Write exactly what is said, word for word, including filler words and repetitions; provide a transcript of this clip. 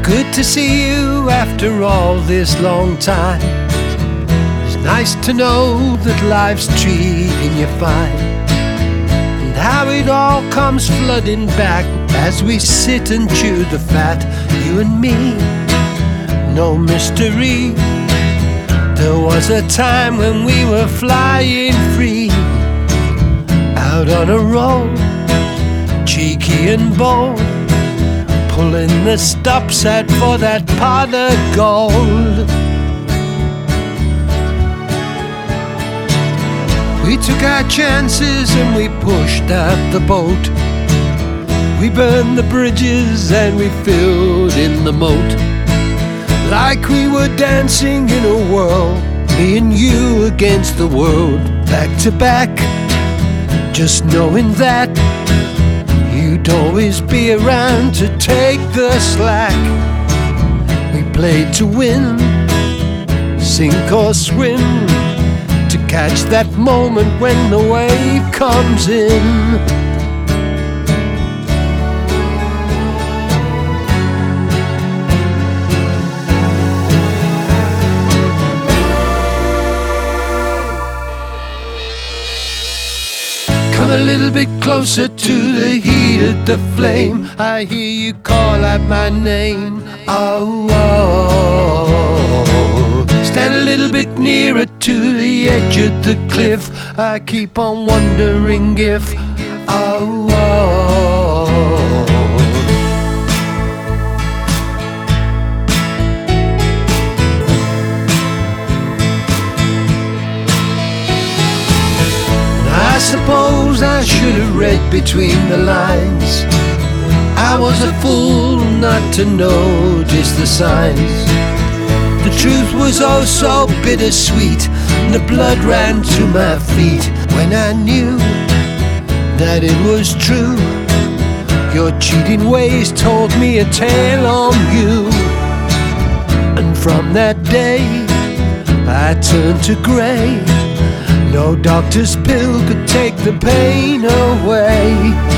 Good to see you after all this long time. It's nice to know that life's treating you fine, and how it all comes flooding back as we sit and chew the fat. You and me, no mystery. There was a time when we were flying free, out on a road, cheeky and bold, pulling the stop set for that pot of gold. We took our chances and we pushed out the boat. We burned the bridges and we filled in the moat, like we were dancing in a whirl, me and you against the world, back to back, just knowing that you'd always be around to take the slack. We played to win, sink or swim, to catch that moment when the wave comes in. Come a little bit closer to the heat of the flame. I hear you call out my name. Oh, oh. Stand a little bit nearer to the edge of the cliff. I keep on wondering if, oh, oh. I suppose I should have read between the lines. I was a fool not to notice the signs. The truth was oh so bittersweet, and the blood ran to my feet when I knew that it was true. Your cheating ways told me a tale on you, and from that day I turned to grey. No doctor's pill could take the pain away.